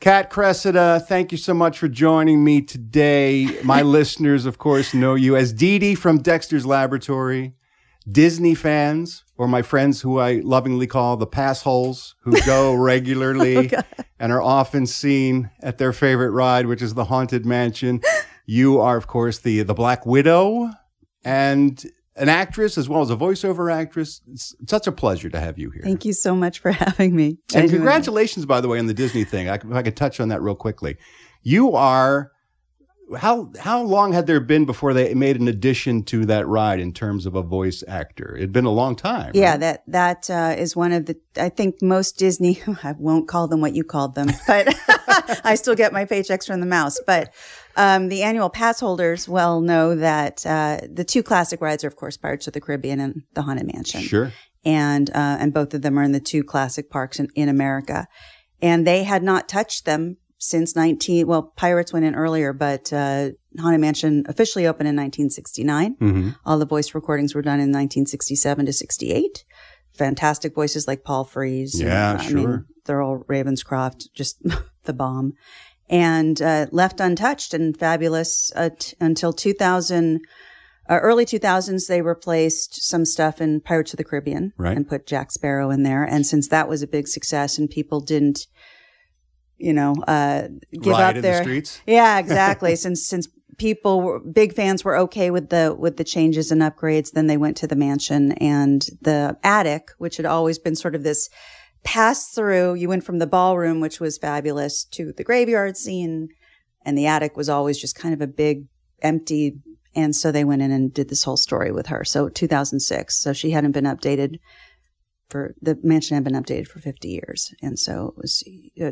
Kat Cressida, thank you so much for joining me today. My listeners, of course, know you as Dee Dee from Dexter's Laboratory. Disney fans, or my friends who I lovingly call the pass holes, who go regularly and are often seen at their favorite ride, which is the Haunted Mansion. You are, of course, the Black Widow and an actress as well as a voiceover actress. It's such a pleasure to have you here. Thank you so much for having me. And congratulations, by the way, on the Disney thing. If I could touch on that real quickly. You are, how long had there been before they made an addition to that ride in terms of a voice actor? It'd been a long time. Yeah, right? that is one of the, I think most Disney, I won't call them what you called them, but I still get my paychecks from the mouse. But the annual pass holders well know that the two classic rides are, of course, Pirates of the Caribbean and the Haunted Mansion. Sure. And both of them are in the two classic parks in America. And they had not touched them since Pirates went in earlier, but Haunted Mansion officially opened in 1969. Mm-hmm. All the voice recordings were done in 1967 to 68. Fantastic voices like Paul Frees. Yeah, sure. I mean, Thurl Ravenscroft, just the bomb. And left untouched and fabulous until 2000. Early 2000s, they replaced some stuff in Pirates of the Caribbean and put Jack Sparrow in there. And since that was a big success and people didn't, give Riot up the streets. Yeah, exactly. since big fans were okay with the changes and upgrades, then they went to the mansion and the attic, which had always been sort of this pass through. You went from the ballroom, which was fabulous, to the graveyard scene, and the attic was always just kind of a big empty. And so they went in and did this whole story with her. So 2006. So she hadn't been updated. The mansion had been updated for 50 years. And so it was,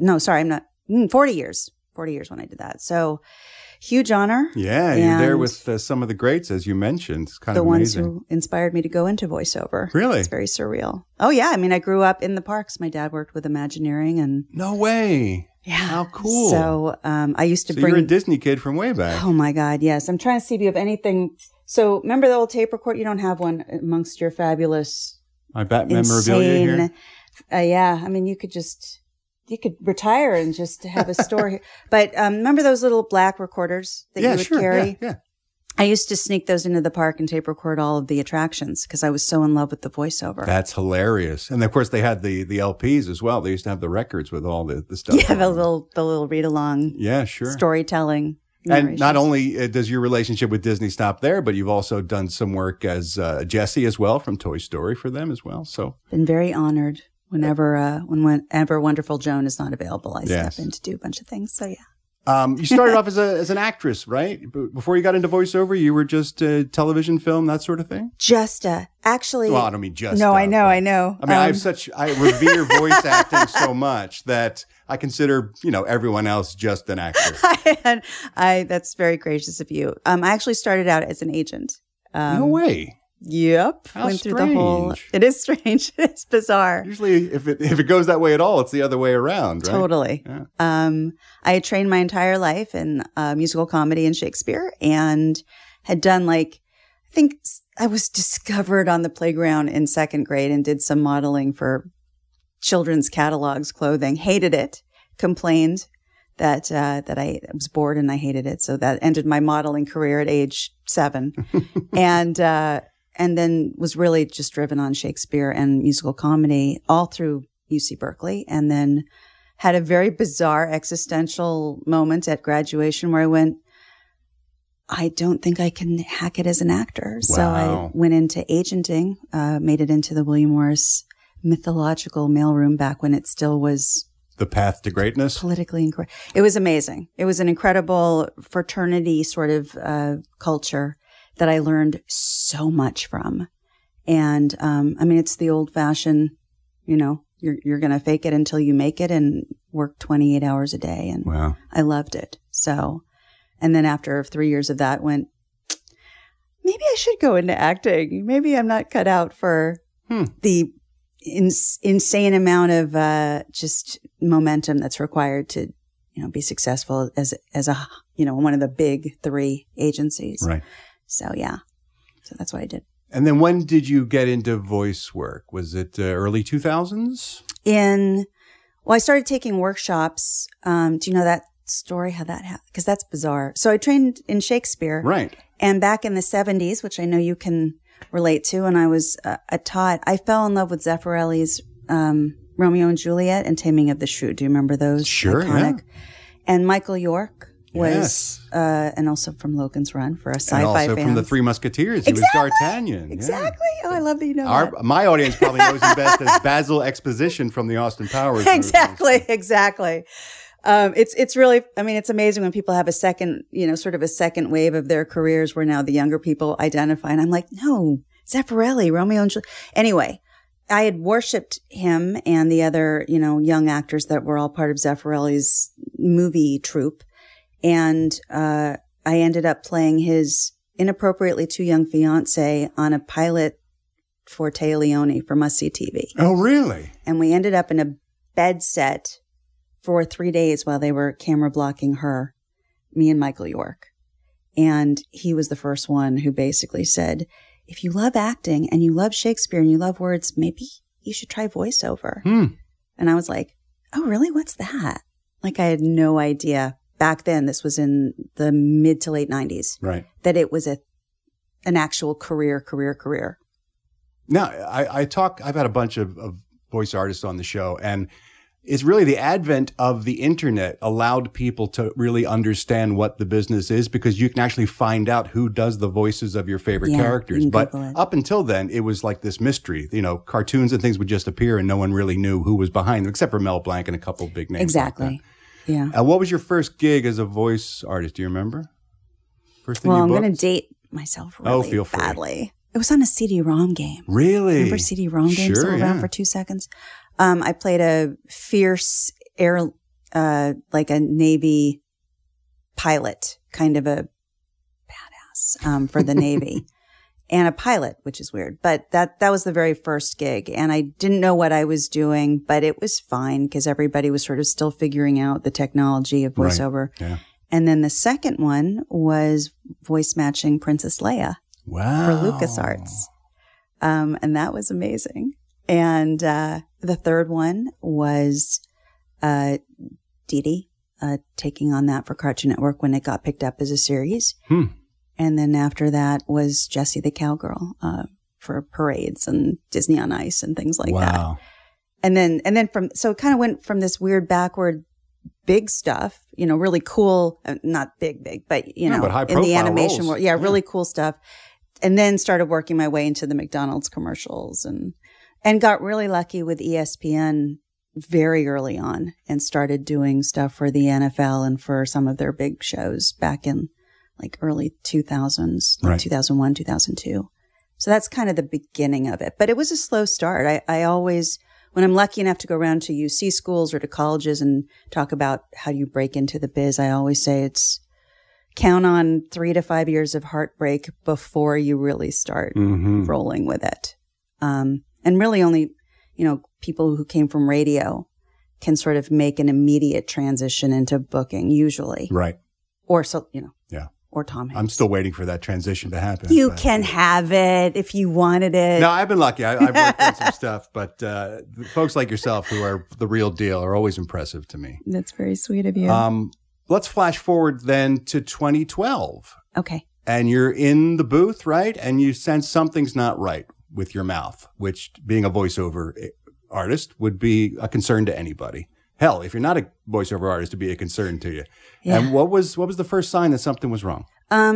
40 years. 40 years when I did that. So huge honor. Yeah, you're there with some of the greats, as you mentioned. It's kind of amazing. The ones who inspired me to go into voiceover. Really? It's very surreal. Oh, yeah. I mean, I grew up in the parks. My dad worked with Imagineering and. No way. Yeah. How cool. So I used to bring. You're a Disney kid from way back. Oh, my God. Yes. I'm trying to see if you have anything. So remember the old tape recorder? You don't have one amongst your fabulous. My Bat memorabilia here. Yeah. I mean, you could retire and just have a store here. But remember those little black recorders that you would carry? Yeah. I used to sneak those into the park and tape record all of the attractions because I was so in love with the voiceover. That's hilarious. And of course, they had the LPs as well. They used to have the records with all the stuff. Yeah, the little read along. Yeah, sure. Storytelling. And not only does your relationship with Disney stop there, but you've also done some work as Jessie as well from Toy Story for them as well. So been very honored whenever Wonderful Joan is not available. I step in to do a bunch of things. So yeah. You started off as an actress, right? Before you got into voiceover, you were just television, film, that sort of thing? Actually. Well, I don't mean just. No, I know. I mean, I revere voice acting so much that I consider, everyone else just an actor. That's very gracious of you. I actually started out as an agent. No way. Yep. How Went strange. Through the whole. It is strange. It's bizarre. Usually, if it goes that way at all, it's the other way around, right? Totally. Yeah. I had trained my entire life in musical comedy and Shakespeare, and had done I think I was discovered on the playground in second grade and did some modeling for children's catalogs, clothing. Hated it. Complained that I was bored and I hated it. So that ended my modeling career at age 7, and then was really just driven on Shakespeare and musical comedy all through UC Berkeley. And then had a very bizarre existential moment at graduation where I went, I don't think I can hack it as an actor. Wow. So I went into agenting, made it into the William Morris mythological mailroom back when it still was the path to greatness. Politically incorrect. It was amazing. It was an incredible fraternity sort of culture that I learned so much from. And it's the old fashioned, you're going to fake it until you make it and work 28 hours a day. And wow. I loved it. So, and then after 3 years of that went, maybe I should go into acting. Maybe I'm not cut out for the insane amount of just momentum that's required to, be successful as a, one of the big 3 agencies. Right. So, yeah. So that's what I did. And then when did you get into voice work? Was it early 2000s? Well, I started taking workshops. Do you know that story, how that happened? Because that's bizarre. So I trained in Shakespeare. Right. And back in the 70s, which I know you can relate to, and I was taught, I fell in love with Zeffirelli's Romeo and Juliet and Taming of the Shrew. Do you remember those? Sure, Iconic. yeah. And Michael York was, Yes. and also from Logan's Run for a sci-fi And also fans. from the Three Musketeers. He Exactly. was D'Artagnan. Exactly. Oh, I love that you know Yeah. that. My audience probably knows him best as Basil Exposition from the Austin Powers movies. Exactly. It's really, I mean, it's amazing when people have a second, sort of a second wave of their careers where now the younger people identify. And I'm like, no, Zeffirelli, Romeo and Juliet. Anyway, I had worshipped him and the other, young actors that were all part of Zeffirelli's movie troupe. And I ended up playing his inappropriately too young fiance on a pilot for Téa Leoni for Must See TV. Oh, really? And we ended up in a bed set for 3 days while they were camera blocking her, me and Michael York. And he was the first one who basically said, if you love acting and you love Shakespeare and you love words, maybe you should try voiceover. And I was like, oh, really? What's that? Like I had no idea. Back then, this was in the mid to late 90s, Right. that it was an actual career. Now, I've had a bunch of voice artists on the show, and it's really the advent of the internet allowed people to really understand what the business is, because you can actually find out who does the voices of your favorite characters. But up until then, it was like this mystery. Cartoons and things would just appear and no one really knew who was behind them, except for Mel Blanc and a couple of big names. Exactly. Like that. Yeah. What was your first gig as a voice artist? Do you remember? First thing Well, you I'm booked? going to date myself really feel free. badly. It was on a CD-ROM game. Really? Remember CD-ROM games that were around for 2 seconds? I played a fierce air, like a Navy pilot, kind of a badass for the Navy. And a pilot, which is weird. But that was the very first gig. And I didn't know what I was doing, but it was fine because everybody was sort of still figuring out the technology of voiceover. Right. Yeah. And then the second one was voice matching Princess Leia for LucasArts. And that was amazing. And the third one was Dee Dee, taking on that for Cartoon Network when it got picked up as a series. And then after that was Jessie the Cowgirl for parades and Disney on Ice and things like that. And then so it kind of went from this weird backward big stuff, really cool, not big, but, but in the animation roles. world. Yeah, really cool stuff. And then started working my way into the McDonald's commercials and got really lucky with ESPN very early on and started doing stuff for the NFL and for some of their big shows back in like early 2000s, like 2001, 2002. So that's kind of the beginning of it. But it was a slow start. I always, when I'm lucky enough to go around to UC schools or to colleges and talk about how you break into the biz, I always say it's count on 3 to 5 years of heartbreak before you really start rolling with it. And really only, people who came from radio can sort of make an immediate transition into booking usually. Right. Or so, Yeah. Or Tom Hanks. I'm still waiting for that transition to happen. You can have it if you wanted it. No, I've been lucky. I've worked on some stuff, but folks like yourself who are the real deal are always impressive to me. That's very sweet of you. Let's flash forward then to 2012. Okay. And you're in the booth, right? And you sense something's not right with your mouth, which being a voiceover artist would be a concern to anybody. Hell, if you're not a voiceover artist, it'd be a concern to you. Yeah. And what was the first sign that something was wrong?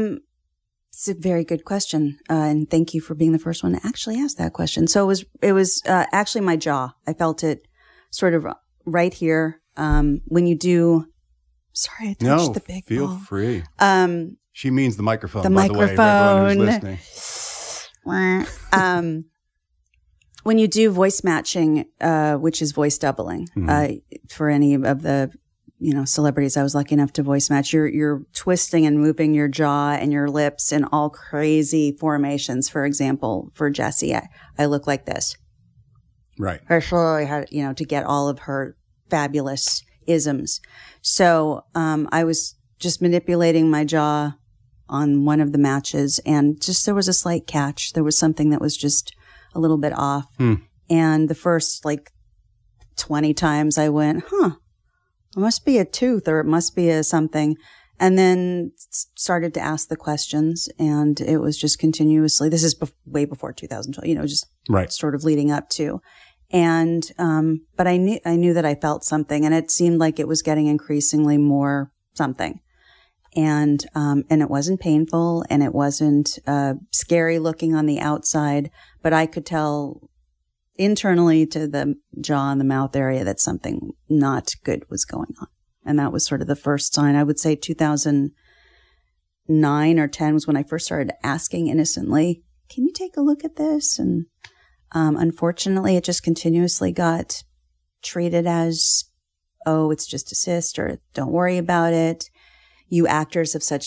It's a very good question, and thank you for being the first one to actually ask that question. So it was actually my jaw. I felt it sort of right here when you do. Sorry, I touched the big feel ball. Free. She means the microphone. The by microphone. The way, for everyone who's listening. When you do voice matching, which is voice doubling, for any of the, celebrities I was lucky enough to voice match, you're twisting and moving your jaw and your lips in all crazy formations. For example, for Jessie, I look like this. Right. Her shoulder had, to get all of her fabulous isms. So, I was just manipulating my jaw on one of the matches and just there was a slight catch. There was something that was just a little bit off. And the first 20 times I went, it must be a tooth or it must be a something. And then started to ask the questions, and it was just continuously, this is way before 2012, just sort of leading up to. And, but I knew that I felt something, and it seemed like it was getting increasingly more something. And it wasn't painful, and it wasn't, scary looking on the outside, but I could tell internally to the jaw and the mouth area that something not good was going on. And that was sort of the first sign. I would say 2009 or 10 was when I first started asking innocently, can you take a look at this? And unfortunately, it just continuously got treated as, oh, it's just a cyst, or don't worry about it. You actors of such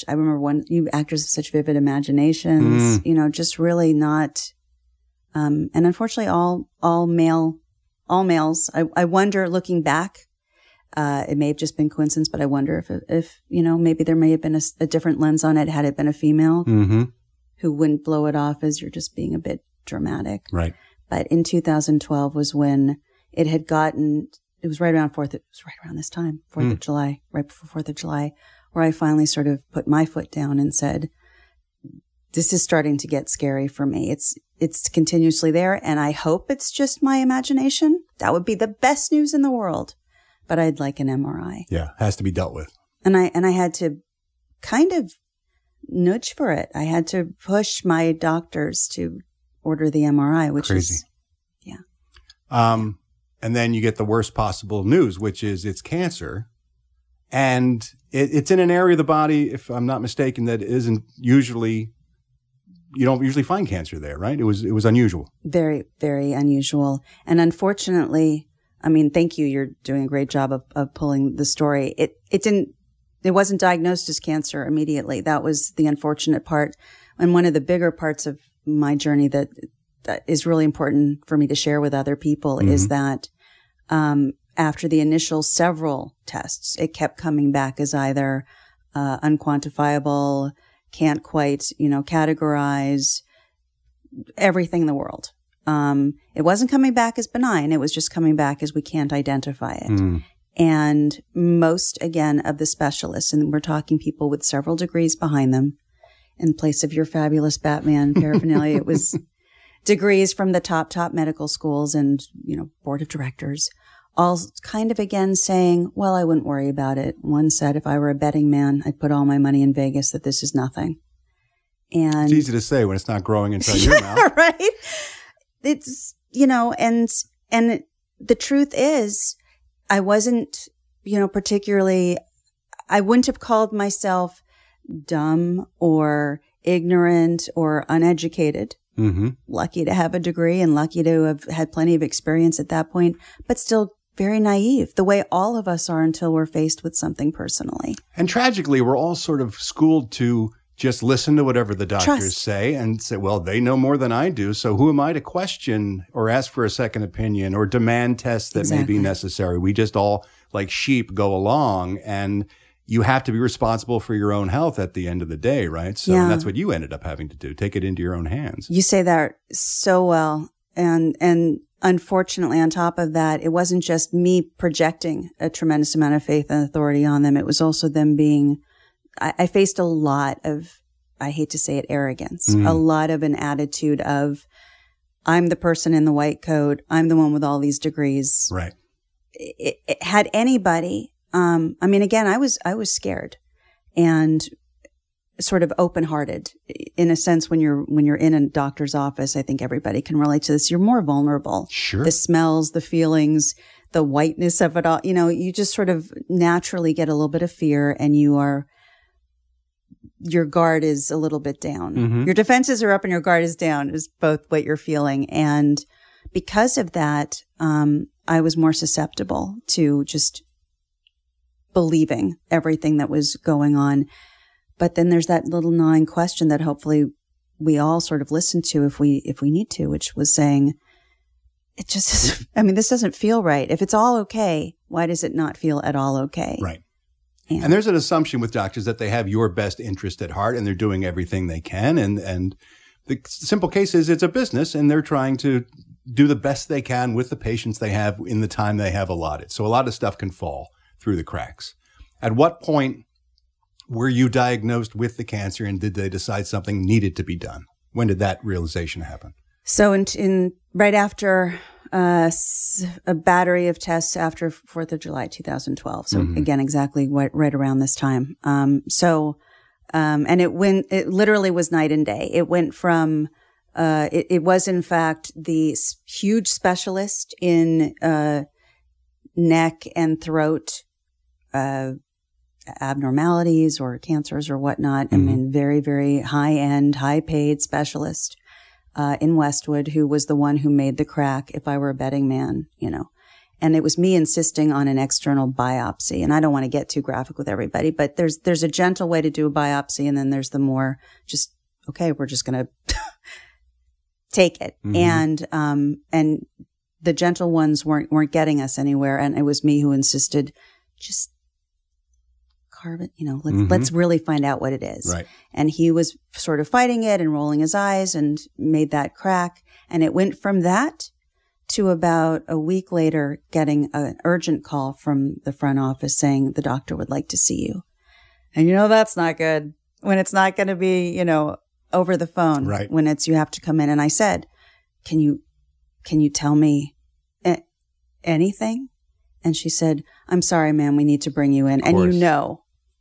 vivid imaginations, just really not, and unfortunately all males. I wonder, looking back, it may have just been coincidence, but I wonder if maybe there may have been a different lens on it had it been a female who wouldn't blow it off as you're just being a bit dramatic. Right. But in 2012 was when it had gotten, it was right around this time, 4th of July, right before 4th of July, where I finally sort of put my foot down and said, this is starting to get scary for me. It's continuously there, and I hope it's just my imagination. That would be the best news in the world. But I'd like an MRI. Yeah, has to be dealt with. And I had to kind of nudge for it. I had to push my doctors to order the MRI, which is yeah. And then you get the worst possible news, which is it's cancer. And it's in an area of the body, if I'm not mistaken, that isn't usually, you don't usually find cancer there, right? It was unusual. Very, very unusual. And unfortunately, I mean, thank you. You're doing a great job of pulling the story. It wasn't diagnosed as cancer immediately. That was the unfortunate part. And one of the bigger parts of my journey that is really important for me to share with other people is that, after the initial several tests, it kept coming back as either, unquantifiable, can't quite, categorize, everything in the world. It wasn't coming back as benign. It was just coming back as we can't identify it. And most, again, of the specialists, and we're talking people with several degrees behind them, in place of your fabulous Batman paraphernalia, it was degrees from the top medical schools and, board of directors, all kind of again saying, well, I wouldn't worry about it. One said, if I were a betting man, I'd put all my money in Vegas that this is nothing. And it's easy to say when it's not growing inside your mouth. Right? It's, and the truth is, I wasn't, particularly, I wouldn't have called myself dumb or ignorant or uneducated. Lucky to have a degree and lucky to have had plenty of experience at that point, but still very naive, the way all of us are until we're faced with something personally. And tragically, we're all sort of schooled to just listen to whatever the doctors say and say, well, they know more than I do, so who am I to question or ask for a second opinion or demand tests that may be necessary? We just all, like sheep, go along, and you have to be responsible for your own health at the end of the day, right? So that's what you ended up having to do, take it into your own hands. You say that so well. And unfortunately, on top of that, it wasn't just me projecting a tremendous amount of faith and authority on them. It was also them being, I faced a lot of, I hate to say it, arrogance, a lot of an attitude of, I'm the person in the white coat. I'm the one with all these degrees. Right. It had anybody, again, I was scared and sort of open-hearted in a sense. When you're in a doctor's office, I think everybody can relate to this. You're more vulnerable. Sure. The smells, the feelings, the whiteness of it all, you just sort of naturally get a little bit of fear, and your guard is a little bit down. Your defenses are up and your guard is down, is both what you're feeling. And because of that, I was more susceptible to just believing everything that was going on. But then there's that little gnawing question that hopefully we all sort of listen to if we need to, which was saying, it just, this doesn't feel right. If it's all okay, why does it not feel at all okay? Right. And there's an assumption with doctors that they have your best interest at heart and they're doing everything they can. And the simple case is it's a business and they're trying to do the best they can with the patients they have in the time they have allotted. So a lot of stuff can fall through the cracks. At what point were you diagnosed with the cancer, and did they decide something needed to be done? When did that realization happen? So in right after a battery of tests after 4th of July, 2012. So again, exactly right around this time. And it literally was night and day. It went from, it was in fact the huge specialist in, neck and throat, abnormalities or cancers or whatnot. I mean, very, very high end, high paid specialist, in Westwood, who was the one who made the crack, if I were a betting man, you know. And it was me insisting on an external biopsy. And I don't want to get too graphic with everybody, but there's a gentle way to do a biopsy, and then there's the more just, okay, we're just going to take it. And the gentle ones weren't getting us anywhere. And it was me who insisted, just carve it, you know, let's really find out what it is. Right. And he was sort of fighting it and rolling his eyes and made that crack. And it went from that to about a week later getting an urgent call from the front office saying the doctor would like to see you. And you know, that's not good when it's not going to be, you know, over the phone. Right. When it's, you have to come in. And I said, can you tell me anything? And she said, I'm sorry, ma'am, we need to bring you in. And you know.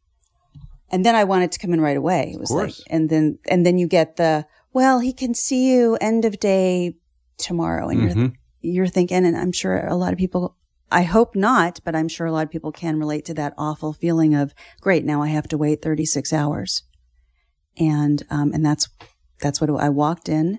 And then I wanted to come in right away. It was like, and then you get the, well, he can see you end of day tomorrow. And you're thinking, and I'm sure a lot of people, I hope not, but I'm sure a lot of people can relate to that awful feeling of, great, now I have to wait 36 hours. And that's what I walked in.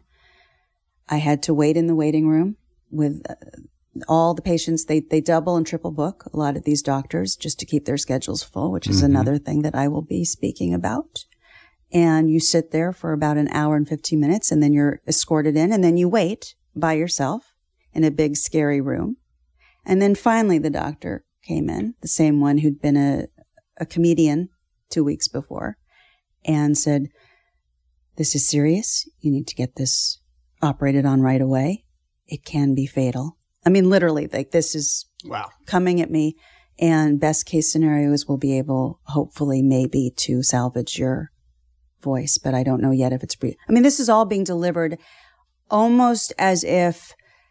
I had to wait in the waiting room with all the patients. They double and triple book, a lot of these doctors, just to keep their schedules full, which is another thing that I will be speaking about. And you sit there for about an hour and 15 minutes, and then you're escorted in, and then you wait by yourself in a big, scary room. And then finally the doctor came in, the same one who'd been a comedian 2 weeks before, and said, this is serious. You need to get this operated on right away. It can be fatal. I mean, literally, like, this is coming at me. And best case scenario is we'll be able, hopefully, maybe to salvage your voice. But I don't know yet if it's I mean, this is all being delivered almost as if,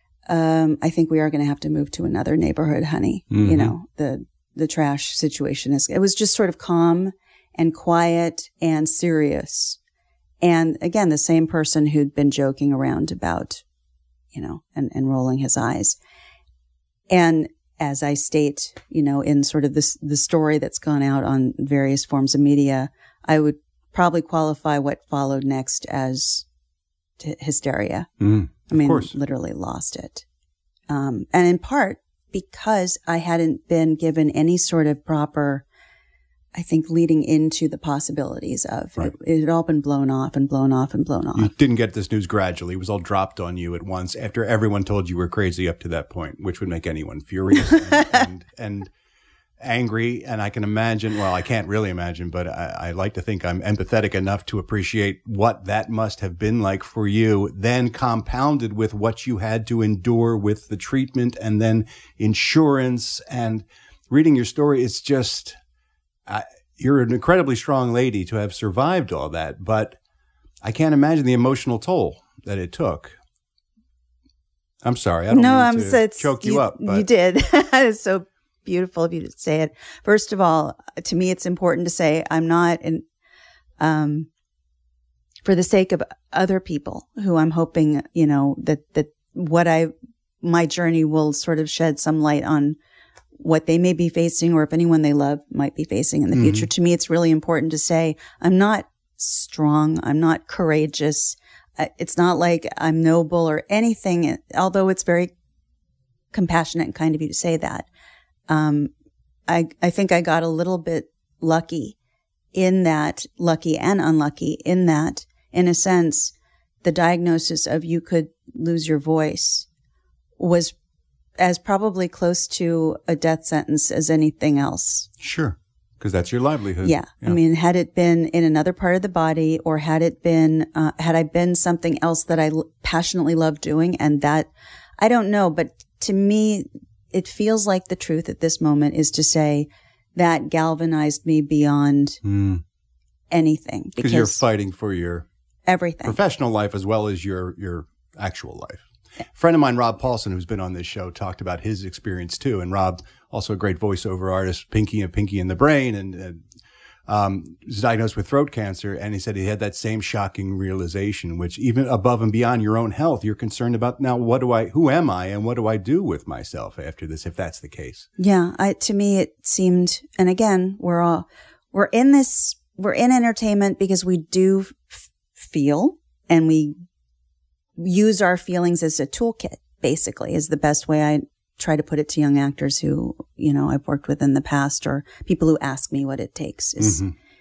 I think we are going to have to move to another neighborhood, honey. You know, the trash situation it was just sort of calm and quiet and serious. And again, the same person who'd been joking around about, you know, and rolling his eyes. And as I state, you know, in sort of the story that's gone out on various forms of media, I would probably qualify what followed next as hysteria. I mean, literally lost it. And in part because I hadn't been given any sort of proper, I think, leading into the possibilities of it had all been blown off and blown off and blown off. You didn't get this news gradually. It was all dropped on you at once after everyone told you were crazy up to that point, which would make anyone furious and angry. And I can imagine, well, I can't really imagine, but I like to think I'm empathetic enough to appreciate what that must have been like for you, then compounded with what you had to endure with the treatment and then insurance. And reading your story, it's just... you're an incredibly strong lady to have survived all that, but I can't imagine the emotional toll that it took. I'm sorry. I don't mean to choke you up. But. You did. It's so beautiful of you to say it. First of all, to me, it's important to say I'm not for the sake of other people who I'm hoping, you know, that my journey will sort of shed some light on what they may be facing, or if anyone they love might be facing in the future. To me, it's really important to say, I'm not strong. I'm not courageous. It's not like I'm noble or anything, although it's very compassionate and kind of you to say that. I think I got a little bit lucky and unlucky in that, in a sense, the diagnosis of you could lose your voice was as probably close to a death sentence as anything else. Sure. Because that's your livelihood. Yeah. I mean, had it been in another part of the body, or had it been, had I been something else that I passionately loved doing, and that I don't know, but to me, it feels like the truth at this moment is to say that galvanized me beyond anything. Because you're fighting for your everything, professional life as well as your actual life. A friend of mine, Rob Paulson, who's been on this show, talked about his experience too. And Rob, also a great voiceover artist, Pinky of Pinky and the Brain, and was diagnosed with throat cancer. And he said he had that same shocking realization, which even above and beyond your own health, you're concerned about now, who am I and what do I do with myself after this, if that's the case? Yeah. To me, it seemed, and again, we're in entertainment because we do feel, and we use our feelings as a toolkit, basically, is the best way I try to put it to young actors who, I've worked with in the past, or people who ask me what it takes. Is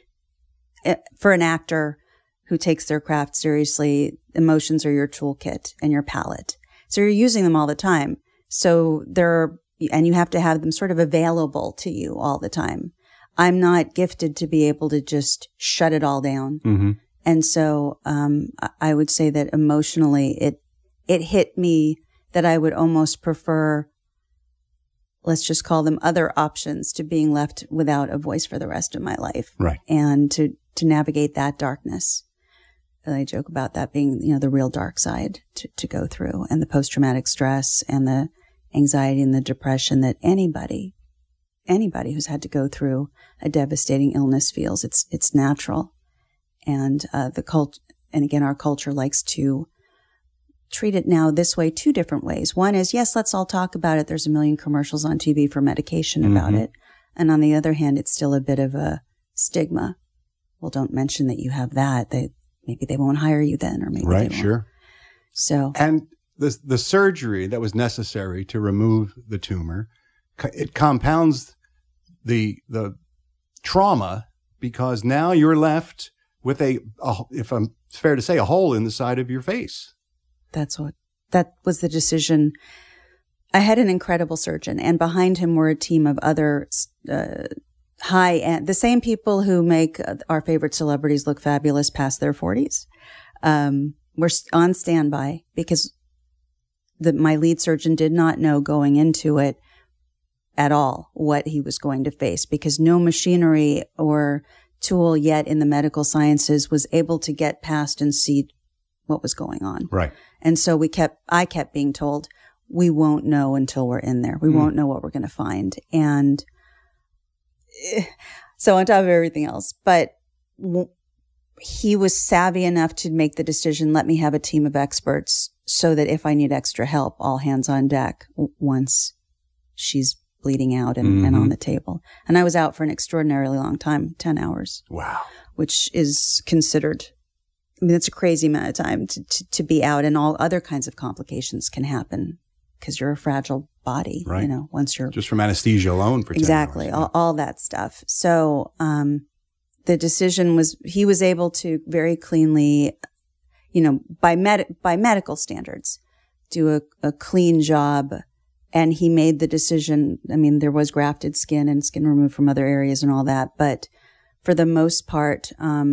for an actor who takes their craft seriously, emotions are your toolkit and your palette. So you're using them all the time. So and you have to have them sort of available to you all the time. I'm not gifted to be able to just shut it all down. Mm-hmm. And so, I would say that emotionally it hit me that I would almost prefer, let's just call them other options, to being left without a voice for the rest of my life. Right. And to navigate that darkness. And I joke about that being, the real dark side to go through, and the post-traumatic stress and the anxiety and the depression that anybody who's had to go through a devastating illness feels. It's natural. And our culture likes to treat it now this way, two different ways. One is, yes, let's all talk about it. There's a million commercials on TV for medication about it. And on the other hand, it's still a bit of a stigma. Well, don't mention that you have that. Maybe they won't hire you then, or maybe right, they won't. Sure. So, and the surgery that was necessary to remove the tumor, it compounds the trauma, because now you're left with if it's fair to say, a hole in the side of your face. That was the decision. I had an incredible surgeon, and behind him were a team of other high-end, the same people who make our favorite celebrities look fabulous past their 40s. We're on standby because my lead surgeon did not know going into it at all what he was going to face, because no machinery or tool yet in the medical sciences was able to get past and see what was going on. Right. And so I kept being told, we won't know until we're in there. We won't know what we're going to find. And so on top of everything else, but he was savvy enough to make the decision, let me have a team of experts so that if I need extra help, all hands on deck once she's bleeding out and on the table. And I was out for an extraordinarily long time, 10 hours. Wow. Which is considered, it's a crazy amount of time to be out, and all other kinds of complications can happen because you're a fragile body, right. Once you're. Just from anesthesia alone for 10 exactly, hours. all that stuff. So, the decision was, he was able to very cleanly, by medical standards, do a clean job. And he made the decision. There was grafted skin and skin removed from other areas and all that. But for the most part,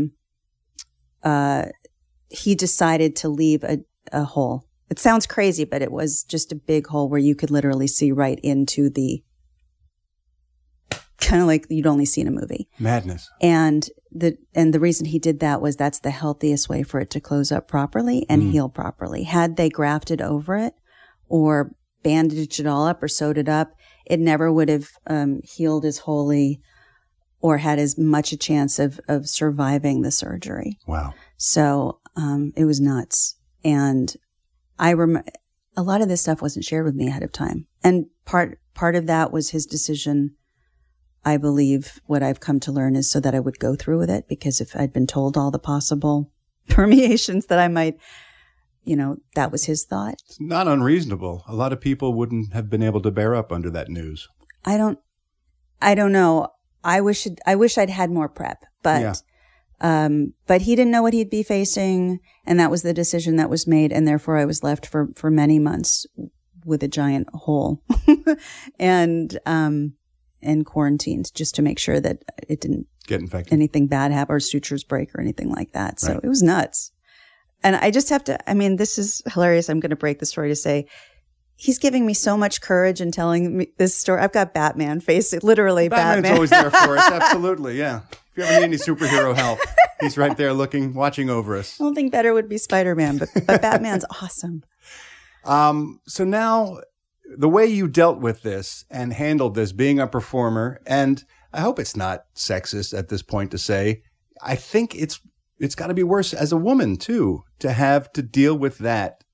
he decided to leave a hole. It sounds crazy, but it was just a big hole where you could literally see right into the, kind of like you'd only see in a movie. Madness. And the reason he did that was that's the healthiest way for it to close up properly and heal properly. Had they grafted over it or bandaged it all up or sewed it up, it never would have healed as wholly or had as much a chance of surviving the surgery. Wow. So it was nuts. And a lot of this stuff wasn't shared with me ahead of time. And part of that was his decision. I believe what I've come to learn is so that I would go through with it, because if I'd been told all the possible permeations that I might, that was his thought. It's not unreasonable. A lot of people wouldn't have been able to bear up under that news. I don't know. I wish I'd had more prep, but he didn't know what he'd be facing, and that was the decision that was made, and therefore I was left for many months with a giant hole and quarantined just to make sure that it didn't get infected, anything bad happen or sutures break or anything like that. So right. It was nuts. And I just have to, this is hilarious. I'm going to break the story to say he's giving me so much courage and telling me this story. I've got Batman face, literally Batman's Batman. always there for us. Absolutely. Yeah. If you ever need any superhero help, he's right there watching over us. I don't think better would be Spider-Man, but Batman's awesome. So now the way you dealt with this and handled this, being a performer, and I hope it's not sexist at this point to say, I think it's got to be worse as a woman too, to have to deal with that,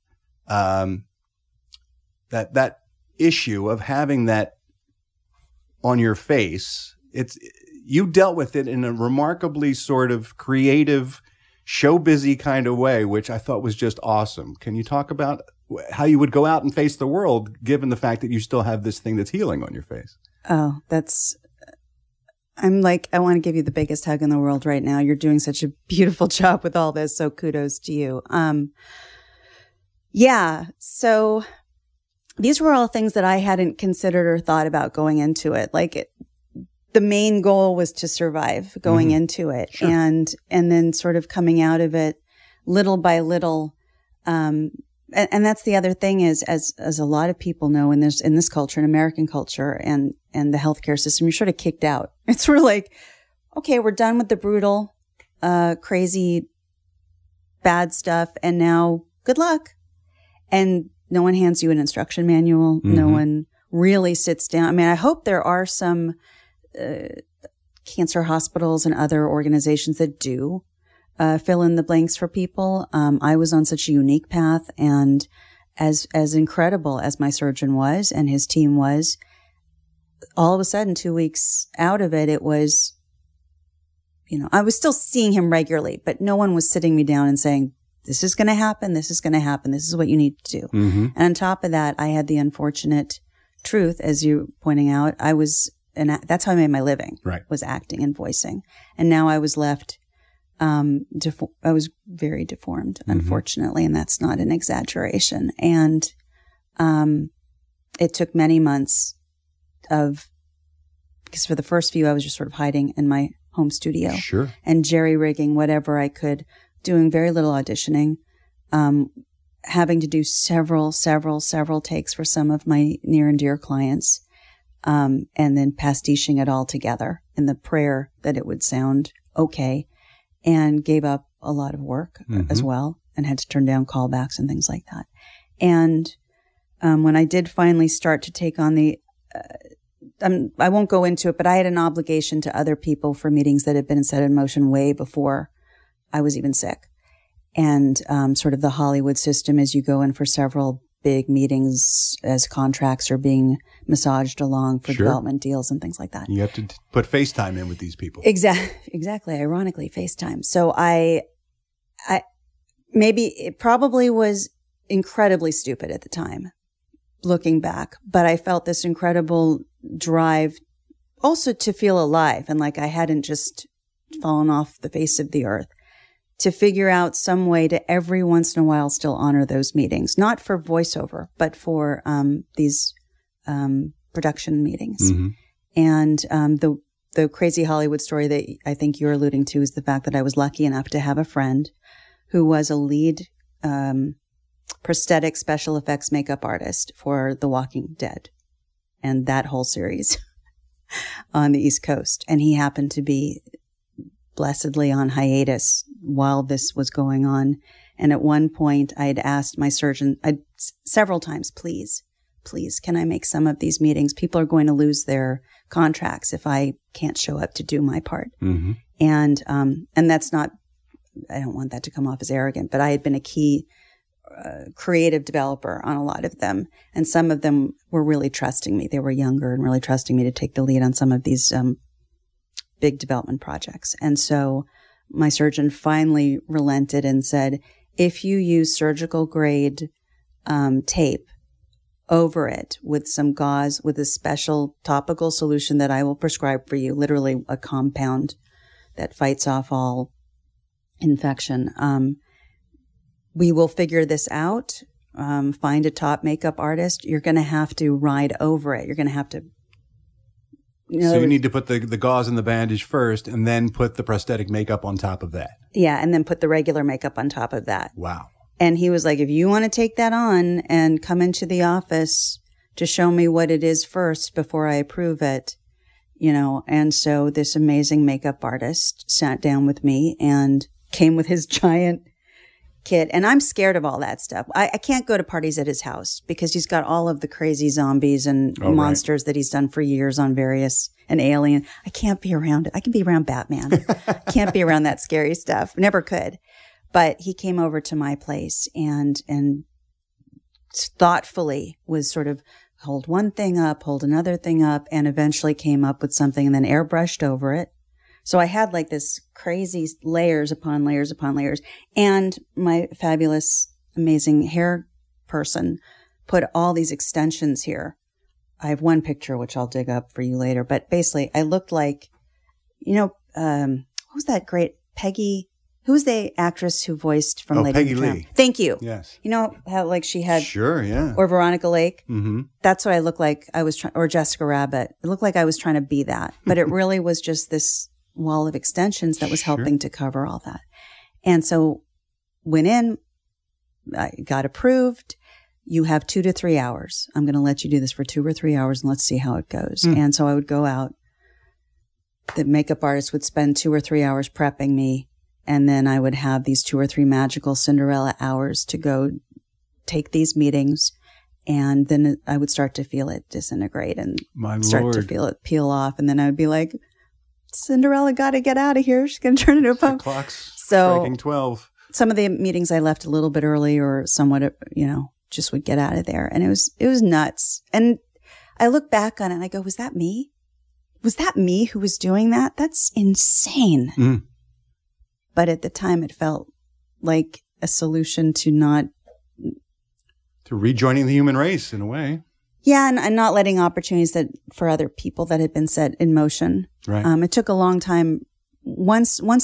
that issue of having that on your face. You dealt with it in a remarkably sort of creative, show busy kind of way, which I thought was just awesome. Can you talk about how you would go out and face the world, given the fact that you still have this thing that's healing on your face? Oh, I want to give you the biggest hug in the world right now. You're doing such a beautiful job with all this. So kudos to you. Yeah. So these were all things that I hadn't considered or thought about going into it. The main goal was to survive going into it. Sure. And then sort of coming out of it little by little. And that's the other thing is, as a lot of people know in this culture, in American culture and the healthcare system, you're sort of kicked out. It's sort of like, okay, we're done with the brutal, crazy, bad stuff. And now good luck. And no one hands you an instruction manual. Mm-hmm. No one really sits down. I mean, I hope there are some cancer hospitals and other organizations that do fill in the blanks for people. I was on such a unique path, and as incredible as my surgeon was and his team was, all of a sudden 2 weeks out of it, it was, I was still seeing him regularly, but no one was sitting me down and saying, this is going to happen. This is going to happen. This is what you need to do. Mm-hmm. And on top of that, I had the unfortunate truth, as you're pointing out, and that's how I made my living, right, was acting and voicing. And now I was left, I was very deformed, unfortunately, and that's not an exaggeration. And it took many months because for the first few, I was just sort of hiding in my home studio. Sure. And jerry-rigging whatever I could, doing very little auditioning, having to do several takes for some of my near and dear clients. And then pastiching it all together in the prayer that it would sound okay, and gave up a lot of work as well, and had to turn down callbacks and things like that. And when I did finally start to take on I won't go into it, but I had an obligation to other people for meetings that had been set in motion way before I was even sick. And sort of the Hollywood system is you go in for several big meetings as contracts are being massaged along for development deals and things like that. You have to put FaceTime in with these people. Exactly. Ironically, FaceTime. So maybe it probably was incredibly stupid at the time, looking back, but I felt this incredible drive also to feel alive and like I hadn't just fallen off the face of the earth, to figure out some way to every once in a while still honor those meetings, not for voiceover, but for these production meetings. Mm-hmm. And the crazy Hollywood story that I think you're alluding to is the fact that I was lucky enough to have a friend who was a lead prosthetic special effects makeup artist for The Walking Dead and that whole series on the East Coast. And he happened to be blessedly on hiatus while this was going on. And at one point I had asked my surgeon several times, please, can I make some of these meetings? People are going to lose their contracts if I can't show up to do my part. Mm-hmm. And that's not, I don't want that to come off as arrogant, but I had been a key creative developer on a lot of them. And some of them were really trusting me. They were younger and really trusting me to take the lead on some of these big development projects. And so my surgeon finally relented and said, if you use surgical grade tape over it with some gauze, with a special topical solution that I will prescribe for you, literally a compound that fights off all infection, we will figure this out, find a top makeup artist. You're going to have to ride over it. You're going to have to. So you need to put the gauze and the bandage first and then put the prosthetic makeup on top of that. Yeah, and then put the regular makeup on top of that. Wow. And he was like, if you want to take that on and come into the office to show me what it is first before I approve it, you know. And so this amazing makeup artist sat down with me and came with his giant kit. And I'm scared of all that stuff. I can't go to parties at his house because he's got all of the crazy zombies and monsters that he's done for years on various, and Alien. I can't be around it. I can be around Batman. I can't be around that scary stuff. Never could. But he came over to my place and thoughtfully was sort of hold one thing up, hold another thing up, and eventually came up with something and then airbrushed over it. So I had like this crazy layers upon layers upon layers. And my fabulous, amazing hair person put all these extensions here. I have one picture, which I'll dig up for you later. But basically, I looked like, you know, what was that great Peggy? Who was the actress who voiced from Lady Peggy and the Tramp? Lee. Thank you. Yes. You know how like she had, Sure, yeah. or Veronica Lake. Mm-hmm. That's what I looked like. I was trying, or Jessica Rabbit. It looked like I was trying to be that, but it really was just this wall of extensions that was helping to cover all that. And so went in, I got approved. You have 2 to 3 hours. I'm going to let you do this for 2 or 3 hours and let's see how it goes. And so I would go out. The makeup artist would spend 2 or 3 hours prepping me. And then I would have these 2 or 3 magical Cinderella hours to go take these meetings. And then I would start to feel it disintegrate and start to feel it peel off. And then I would be like, Cinderella got to get out of here. She's going to turn into a pump. The clock's striking 12. Some of the meetings I left a little bit early or somewhat, you know, just would get out of there. And it was nuts. And I look back on it and I go, was that me? Was that me who was doing that? That's insane. Mm. But at the time, it felt like a solution to rejoining the human race in a way. Yeah, and not letting opportunities that for other people that had been set in motion. Right. It took a long time. Once we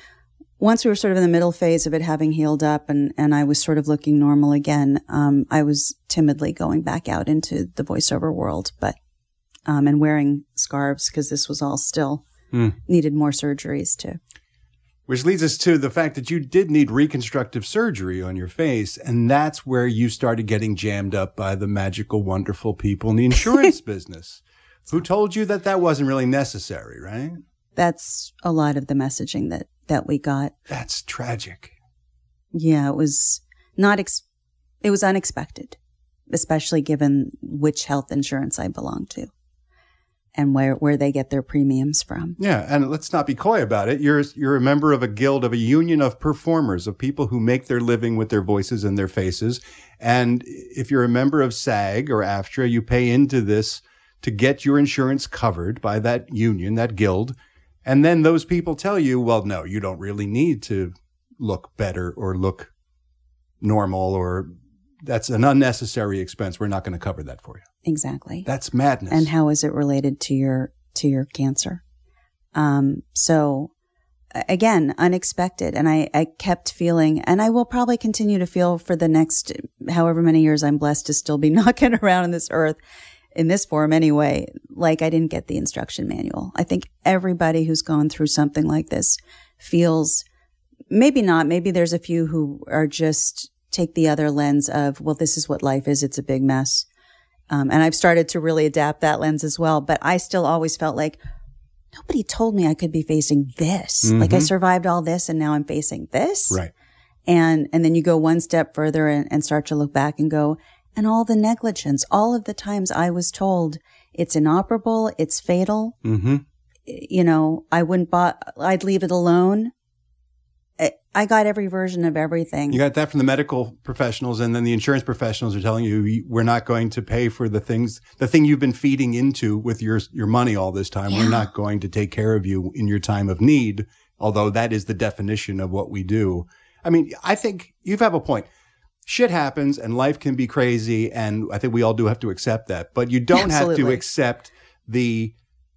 were sort of in the middle phase of it having healed up, and I was sort of looking normal again. I was timidly going back out into the voiceover world, but and wearing scarves because this was all still needed more surgeries to. Which leads us to the fact that you did need reconstructive surgery on your face, and that's where you started getting jammed up by the magical, wonderful people in the insurance business who told you that that wasn't really necessary, right? That's a lot of the messaging that we got. That's tragic. Yeah, it was it was unexpected, especially given which health insurance I belonged to. And where they get their premiums from. Yeah, and let's not be coy about it. You're a member of a guild, of a union of performers, of people who make their living with their voices and their faces. And if you're a member of SAG or AFTRA, you pay into this to get your insurance covered by that union, that guild. And then those people tell you, well, no, you don't really need to look better or look normal, or that's an unnecessary expense. We're not going to cover that for you. Exactly. That's madness. And how is it related to your cancer? So again, unexpected. And I kept feeling, and I will probably continue to feel for the next however many years I'm blessed to still be knocking around on this earth, in this form anyway, like I didn't get the instruction manual. I think everybody who's gone through something like this feels, maybe not, maybe there's a few who are just take the other lens of, well, this is what life is. It's a big mess. And I've started to really adapt that lens as well. But I still always felt like nobody told me I could be facing this. Mm-hmm. Like I survived all this and now I'm facing this. Right. And then you go one step further and start to look back and go, and all the negligence, all of the times I was told it's inoperable, it's fatal. Mm-hmm. You know, I'd leave it alone. I got every version of everything. You got that from the medical professionals, and then the insurance professionals are telling you, we're not going to pay for the thing you've been feeding into with your money all this time. Yeah. We're not going to take care of you in your time of need, although that is the definition of what we do. I mean, I think you have a point. Shit happens and life can be crazy, and I think we all do have to accept that. But you don't have to accept the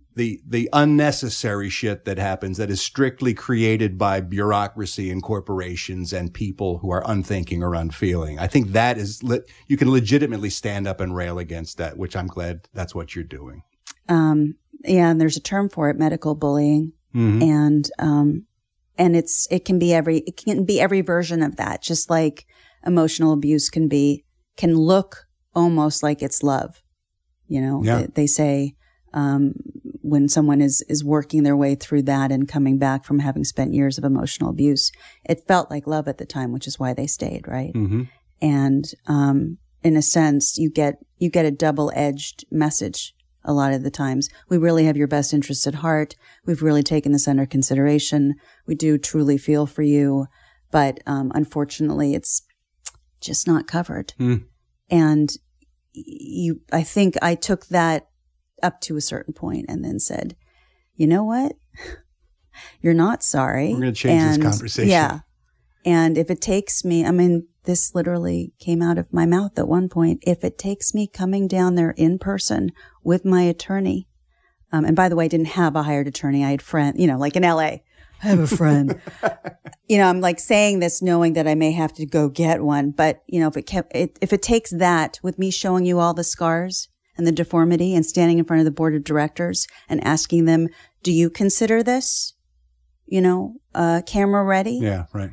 unnecessary shit that happens that is strictly created by bureaucracy and corporations and people who are unthinking or unfeeling. I think that is, you can legitimately stand up and rail against that, which I'm glad that's what you're doing. Yeah, and there's a term for it, medical bullying. Mm-hmm. And it can be every version of that, just like emotional abuse can look almost like it's love. You know, Yeah. they say when someone is working their way through that and coming back from having spent years of emotional abuse, it felt like love at the time, which is why they stayed, right? Mm-hmm. And in a sense, you get a double-edged message a lot of the times. We really have your best interests at heart. We've really taken this under consideration. We do truly feel for you, but unfortunately, it's just not covered. Mm. And I think I took that up to a certain point and then said, you know what? You're not sorry. We're going to change this conversation. Yeah. And if it takes me, I mean, this literally came out of my mouth at one point. If it takes me coming down there in person with my attorney, and by the way, I didn't have a hired attorney. I had friends, you know, like in LA, I have a friend. You know, I'm like saying this knowing that I may have to go get one. But, you know, if it takes that with me showing you all the scars and the deformity and standing in front of the board of directors and asking them, do you consider this, you know, camera ready? Yeah, right.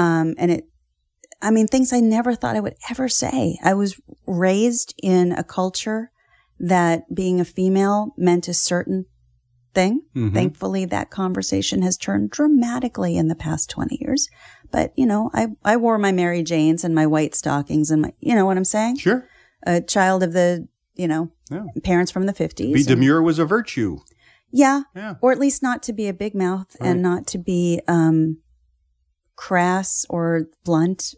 Things I never thought I would ever say. I was raised in a culture that being a female meant a certain thing. Mm-hmm. Thankfully, that conversation has turned dramatically in the past 20 years. But, you know, I wore my Mary Janes and my white stockings and you know what I'm saying? Sure. A child of the, you know, parents from the 50s. To be demure was a virtue. Yeah. Or at least not to be a big mouth and not to be crass or blunt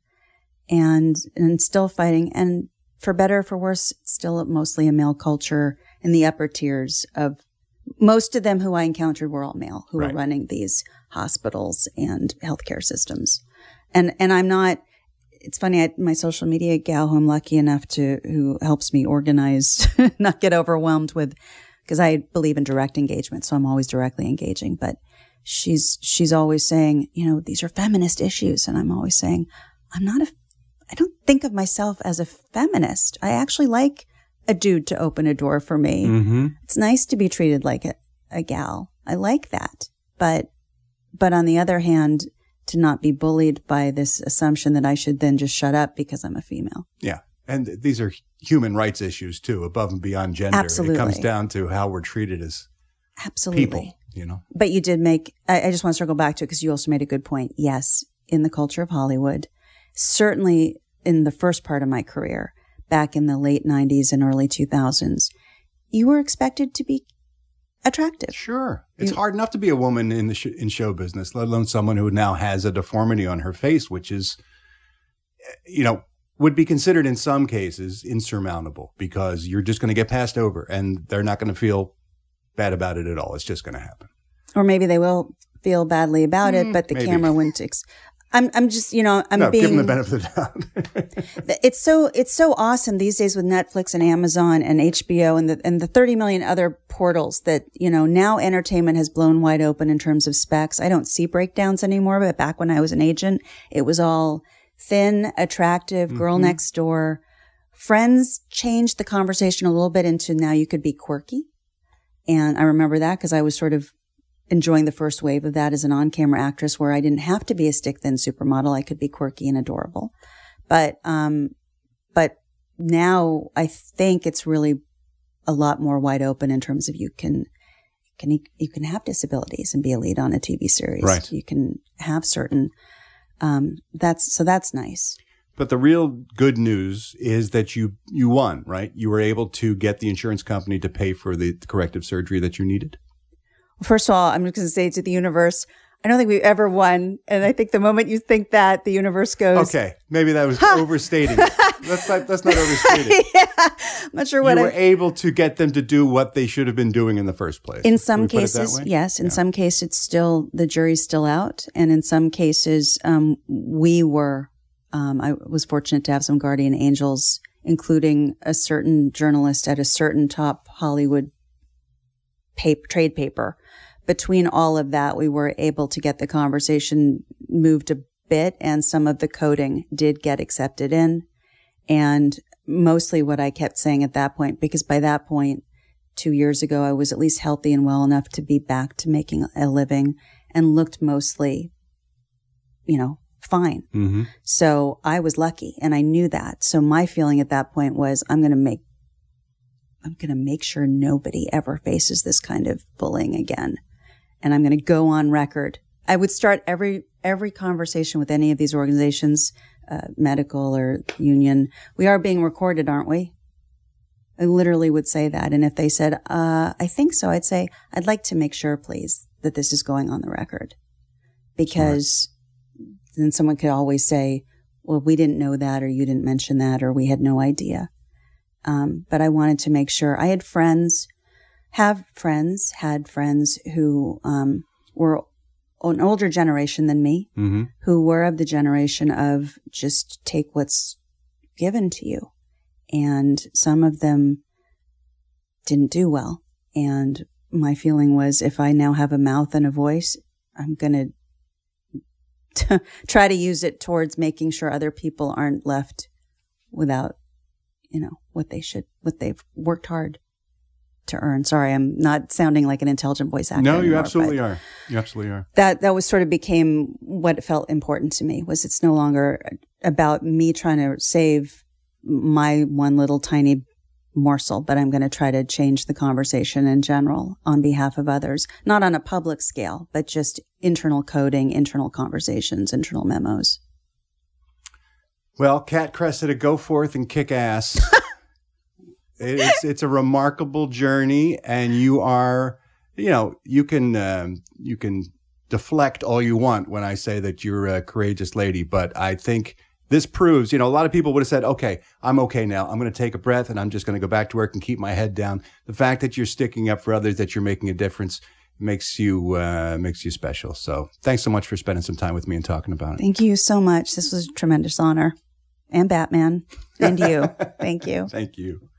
and still fighting. And for better or for worse, it's still mostly a male culture in the upper tiers of most of them who I encountered were all male who were running these hospitals and healthcare systems. And I'm not, it's funny, my social media gal who I'm lucky enough who helps me organize, not get overwhelmed with, because I believe in direct engagement. So I'm always directly engaging, but she's always saying, you know, these are feminist issues. And I'm always saying, I don't think of myself as a feminist. I actually like a dude to open a door for me. Mm-hmm. It's nice to be treated like a gal. I like that. But on the other hand, to not be bullied by this assumption that I should then just shut up because I'm a female. Yeah. And these are human rights issues too, above and beyond gender. Absolutely. It comes down to how we're treated as people, you know. But you did I just want to circle back to it because you also made a good point. Yes, in the culture of Hollywood, certainly in the first part of my career, back in the late 90s and early 2000s, you were expected to be attractive. Sure. It's hard enough to be a woman in in show business, let alone someone who now has a deformity on her face, which is, you know, would be considered in some cases insurmountable because you're just going to get passed over and they're not going to feel bad about it at all. It's just going to happen. Or maybe they will feel badly about it, but the camera wouldn't. I'm just, you know, give them the benefit of the doubt. It's so awesome these days with Netflix and Amazon and HBO and the 30 million other portals that, you know, now entertainment has blown wide open in terms of specs. I don't see breakdowns anymore, but back when I was an agent, it was all thin, attractive, girl next door. Friends changed the conversation a little bit into now you could be quirky. And I remember that because I was sort of enjoying the first wave of that as an on-camera actress where I didn't have to be a stick-thin supermodel. I could be quirky and adorable. But now I think it's really a lot more wide open in terms of you can have disabilities and be a lead on a TV series. Right. You can have certain, that's nice. But the real good news is that you won, right? You were able to get the insurance company to pay for the corrective surgery that you needed. First of all, I'm just going to say to the universe, I don't think we've ever won. And I think the moment you think that, the universe goes. Okay. Maybe that was overstating. That's not overstating. Yeah. I'm not sure what you were able to get them to do what they should have been doing in the first place. In some cases, yes. In some cases, it's still, the jury's still out. And in some cases, we were, I was fortunate to have some guardian angels, including a certain journalist at a certain top Hollywood trade paper. Between all of that, we were able to get the conversation moved a bit, and some of the coding did get accepted in. And mostly what I kept saying at that point, because by that point, 2 years ago, I was at least healthy and well enough to be back to making a living and looked mostly, you know, fine. Mm-hmm. So I was lucky and I knew that. So my feeling at that point was I'm going to make sure nobody ever faces this kind of bullying again. And I'm going to go on record. I would start every conversation with any of these organizations, medical or union. We are being recorded, aren't we? I literally would say that. And if they said, I think so, I'd say, I'd like to make sure, please, that this is going on the record. Because then someone could always say, well, we didn't know that, or you didn't mention that, or we had no idea. But I wanted to make sure. I had friends who were an older generation than me, Mm-hmm. who were of the generation of just take what's given to you. And some of them didn't do well. And my feeling was, if I now have a mouth and a voice, I'm going to try to use it towards making sure other people aren't left without, what they've worked hard to earn. Sorry, I'm not sounding like an intelligent voice actor. No, you anymore, absolutely are. You absolutely are. That was sort of became what felt important to me, was it's no longer about me trying to save my one little tiny morsel, but I'm going to try to change the conversation in general on behalf of others, not on a public scale, but just internal coding, internal conversations, internal memos. Well, Kat Cressida, go forth and kick ass. It's a remarkable journey, and you are, you can deflect all you want when I say that you're a courageous lady, but I think this proves, a lot of people would have said, okay, I'm okay now. I'm going to take a breath and I'm just going to go back to work and keep my head down. The fact that you're sticking up for others, that you're making a difference, makes you special. So thanks so much for spending some time with me and talking about it. Thank you so much. This was a tremendous honor. And Batman. And you. Thank you. Thank you.